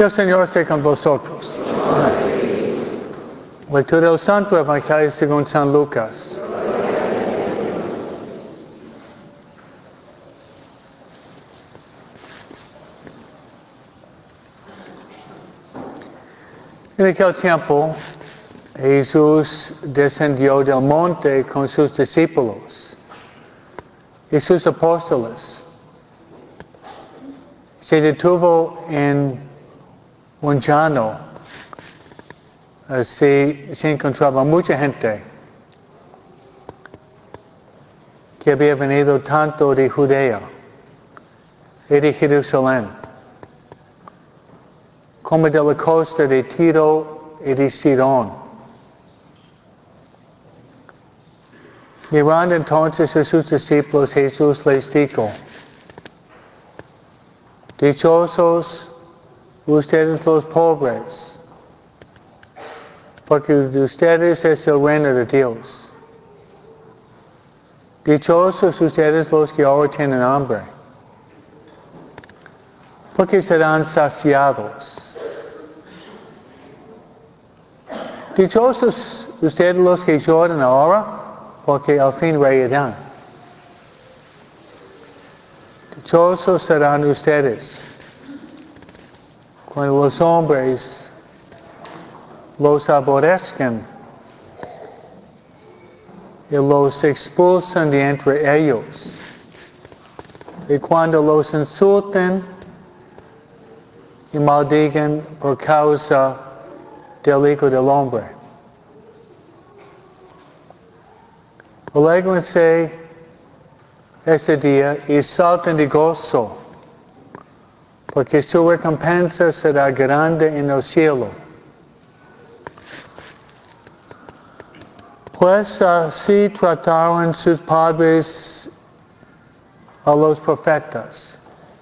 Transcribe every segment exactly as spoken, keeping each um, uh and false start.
El Señor esté con vosotros. Lectura del Santo Evangelio según San Lucas. En aquel tiempo, Jesús descendió del monte con sus discípulos y sus apóstoles. Se detuvo en un llano. Así se encontraba mucha gente que había venido tanto de Judea y de Jerusalén, como de la costa de Tiro y de Sidón. Mirando entonces a sus discípulos, Jesús les dijo: dichosos ustedes los pobres, porque de ustedes es el reino de Dios. Dichosos ustedes los que ahora tienen hambre, porque serán saciados. Dichosos ustedes los que lloran ahora, porque al fin reirán. Dichosos serán ustedes cuando los hombres los aborrezcan y los expulsan de entre ellos, y cuando los insulten y maldigan por causa del Hijo del Hombre. Alégrense ese día y salten de gozo, porque su recompensa será grande en el cielo. Pues así trataron sus padres a los profetas.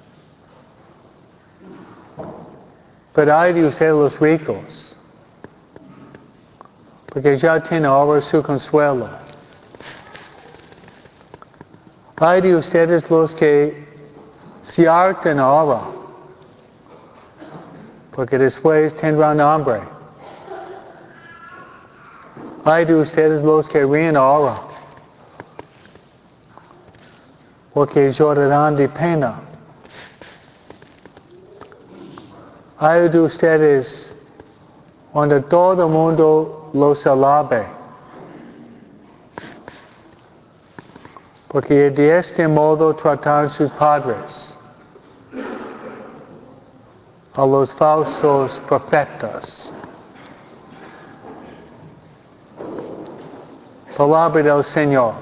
Pero ay de ustedes los ricos, porque ya tienen ahora su consuelo. Ay de ustedes los que se hartan ahora, porque después tendrán hambre. Ay de ustedes los que ríen ahora, porque llorarán de pena. Ay de ustedes cuando todo el mundo los alabe, porque de este modo trataron sus padres a los falsos profetas. Palabra del Señor.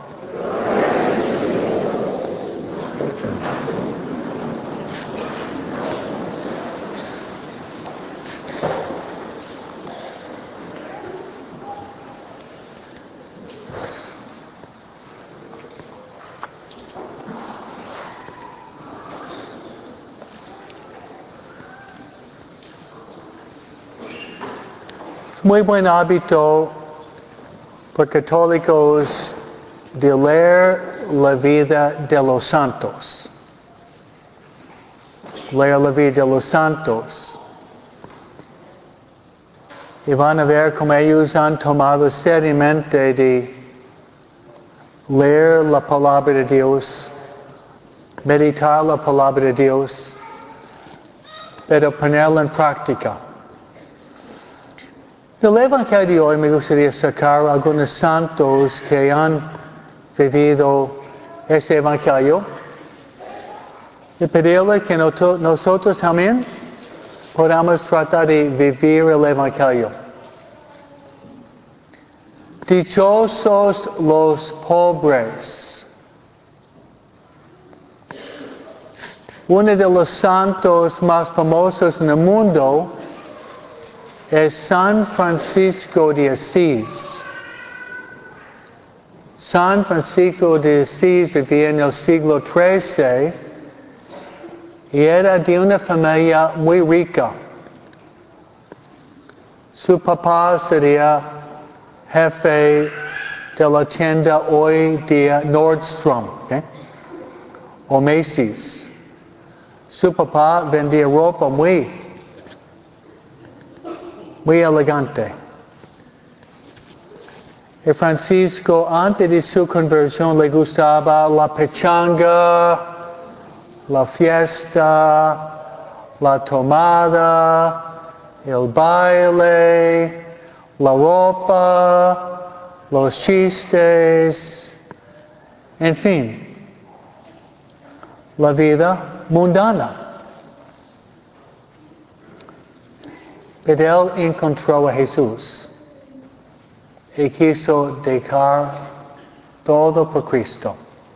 Es muy buen hábito por católicos de leer la vida de los santos. Leer la vida de los santos. Y van a ver cómo ellos han tomado seriamente de leer la palabra de Dios, meditar la palabra de Dios, pero ponerla en práctica. Del Evangelio de hoy me gustaría sacar algunos santos que han vivido ese Evangelio y pedirle que nosotros también podamos tratar de vivir el Evangelio. Dichosos los pobres. Uno de los santos más famosos en el mundo es San Francisco de Asís. San Francisco de Asís vivía en el siglo trece y era de una familia muy rica. Su papá sería jefe de la tienda hoy día Nordstrom, ¿okay? O Macy's. Su papá vendía ropa muy muy elegante. Y Francisco, antes de su conversión, le gustaba la pachanga, la fiesta, la tomada, el baile, la ropa, los chistes, en fin, la vida mundana. Pero él encontró a Jesús y quiso dejar todo por Cristo.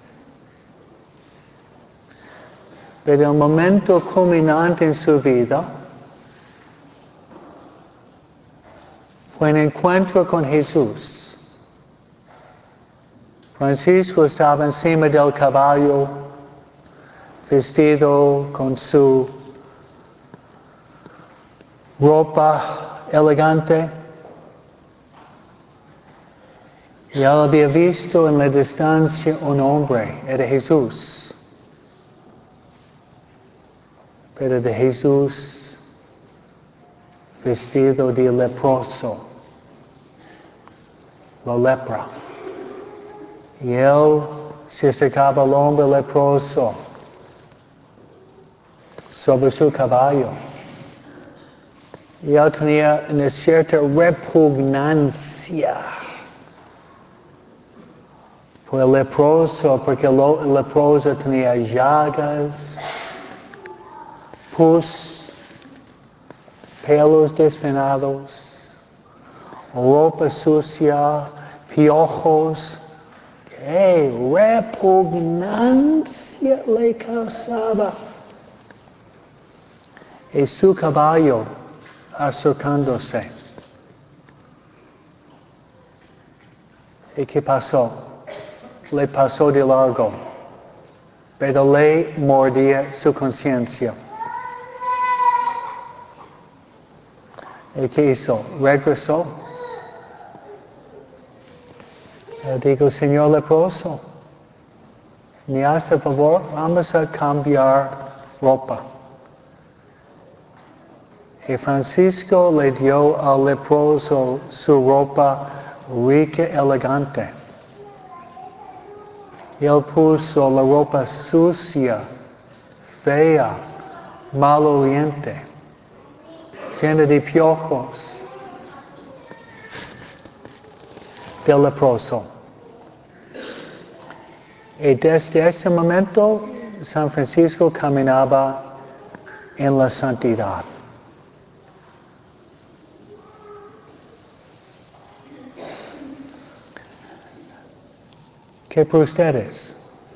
Pero el momento culminante en su vida fue un encuentro con Jesús. Francisco estaba encima del caballo, vestido con su ropa elegante. Y él había visto en la distancia un hombre, era Jesús. Pero de Jesús vestido de leproso, la lepra. Y él se acercaba al hombre leproso sobre su caballo. Y él tenía una cierta repugnancia por el leproso, porque el leproso tenía llagas, pus, pelos despeinados, ropa sucia, piojos. ¡Qué repugnancia le causaba! Y su caballo acercándose. ¿Y qué pasó? Le pasó de largo, pero le mordía su conciencia. ¿Y qué hizo? Regresó. Le digo, señor leproso, ¿me hace favor? Vamos a cambiar ropa. Y Francisco le dio al leproso su ropa rica, elegante. Y él puso la ropa sucia, fea, maloliente, llena de piojos del leproso. Y desde ese momento, San Francisco caminaba en la santidad. ¿Qué por ustedes?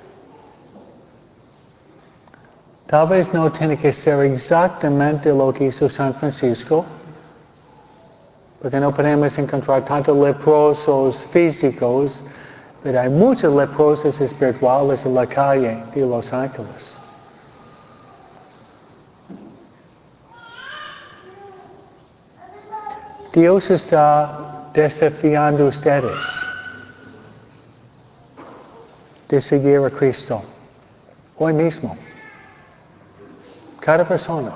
Tal vez no tiene que ser exactamente lo que hizo San Francisco, porque no podemos encontrar tantos leprosos físicos, pero hay muchos leprosos espirituales en la calle de Los Ángeles. Dios está desafiando a ustedes de seguir a Cristo hoy mismo. Cada persona.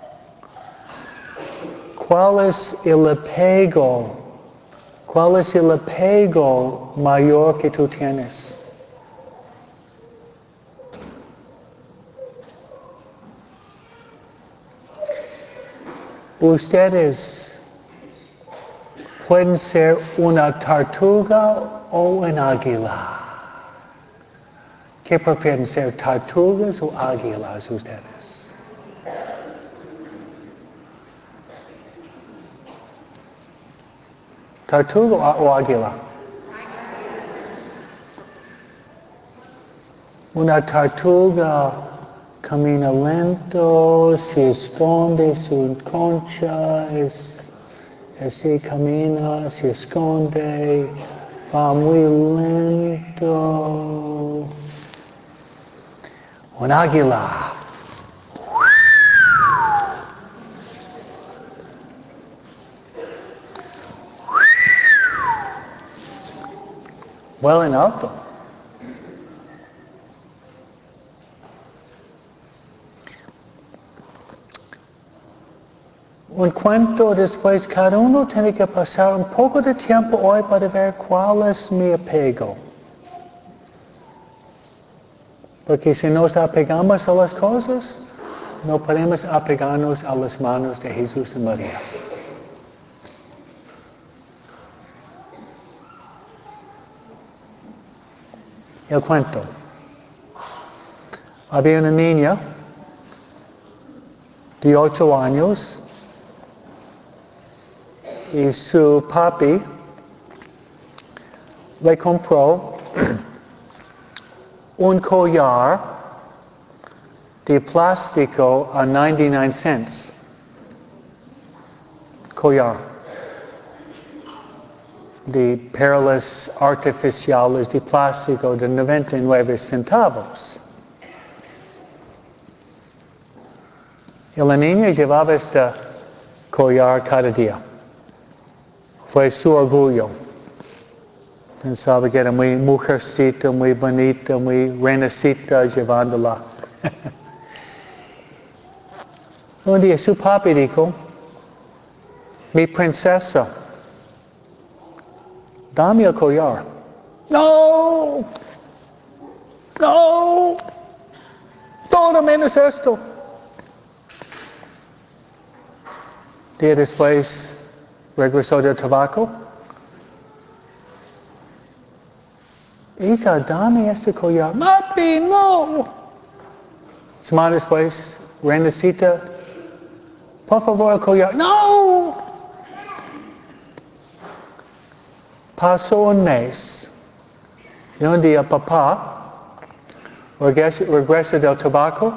¿Cuál es el apego? ¿Cuál es el apego mayor que tú tienes? Ustedes pueden ser una tortuga o un águila. ¿Qué prefieren ser, tortugas o águilas ustedes? ¿Tortuga o águila? Una tortuga camina lento, se esconde su concha, es, así camina, se esconde, va muy lento. Un águila. Vuela en alto. un cuento después, cada uno tiene que pasar un poco de tiempo hoy para ver cuál es mi apego. Porque si nos apegamos a las cosas, no podemos apegarnos a las manos de Jesús y María. El cuento. Había una niña de ocho años y su papi le compró un collar de plástico a noventa y nueve cents. Collar de perlas artificiales de plástico de noventa y nueve centavos. Y la niña llevaba este collar cada día. Fue su orgullo. Pensaba que era muy mujercita, muy bonita, muy reinecita llevándola. Un día su papi dijo, mi princesa, dame el collar. No, no, todo menos esto. Día después regresó del tabaco. Hija, dame este collar. Papi, no. Semana después, Renecita, por favor el collar. No. Pasó un mes. Y un día papá regresa, regresa del tabaco.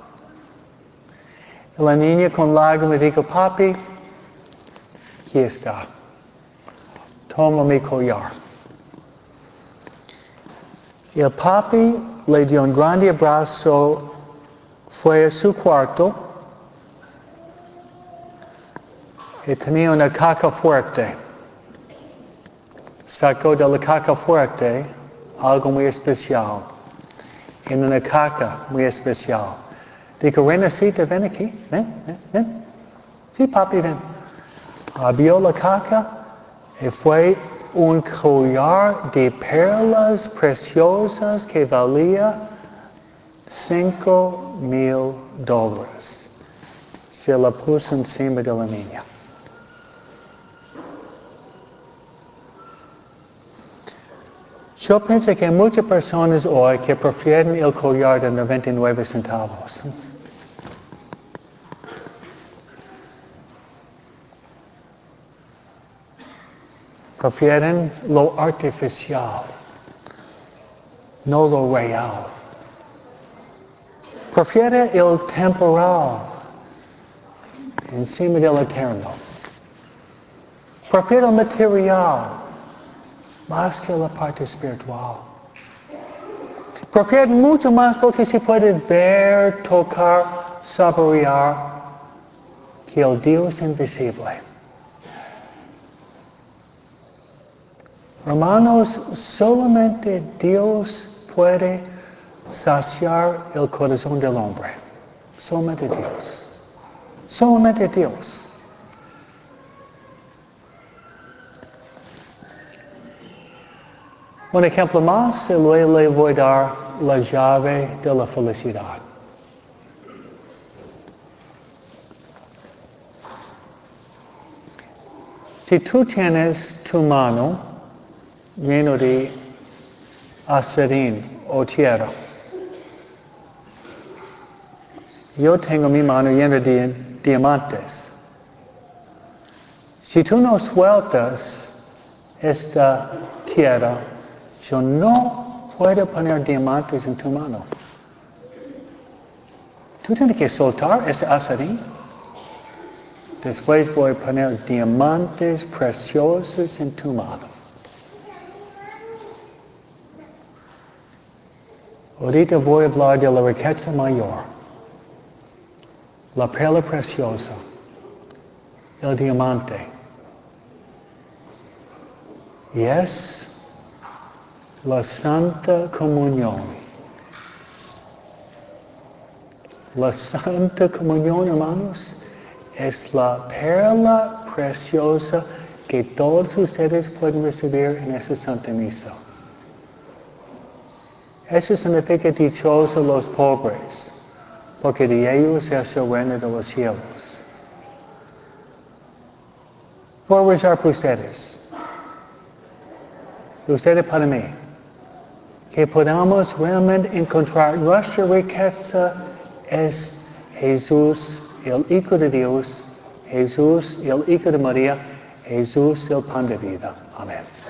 Y la niña con lágrimas dijo, papi, aquí está. Toma mi collar. Y el papi le dio un grande abrazo, fue a su cuarto y tenía una caja fuerte. Sacó de la caja fuerte algo muy especial, en una caja muy especial. Dijo, Renecita, ven aquí, ven, ven, ven. Sí, papi, ven. Abrió la caja y fue un collar de perlas preciosas que valía cinco mil dólares. Se la puso encima de la niña. Yo pienso que hay muchas personas hoy que prefieren el collar de noventa y nueve centavos. Prefieren lo artificial, no lo real. Prefieren el temporal encima del eterno. Prefieren el material más que la parte espiritual. Prefieren mucho más lo que se puede ver, tocar, saborear que el Dios invisible. Hermanos, solamente Dios puede saciar el corazón del hombre. Solamente Dios. Solamente Dios. Un ejemplo más, y luego le voy a dar la llave de la felicidad. Si tú tienes tu mano lleno de acerrín o tierra. Yo tengo mi mano llena de diamantes. Si tú no sueltas esta tierra, yo no puedo poner diamantes en tu mano. Tú tienes que soltar ese acerrín. Después voy a poner diamantes preciosos en tu mano. Ahorita voy a hablar de la riqueza mayor, la perla preciosa, el diamante. Y es la Santa Comunión. La Santa Comunión, hermanos, es la perla preciosa que todos ustedes pueden recibir en esa Santa Misa. Eso significa dichosos los pobres, porque de ellos es el reino de los cielos. Voy a rezar por ustedes. Ustedes para mí. Que podamos realmente encontrar nuestra riqueza es Jesús, el Hijo de Dios, Jesús, el Hijo de María, Jesús, el pan de vida. Amén.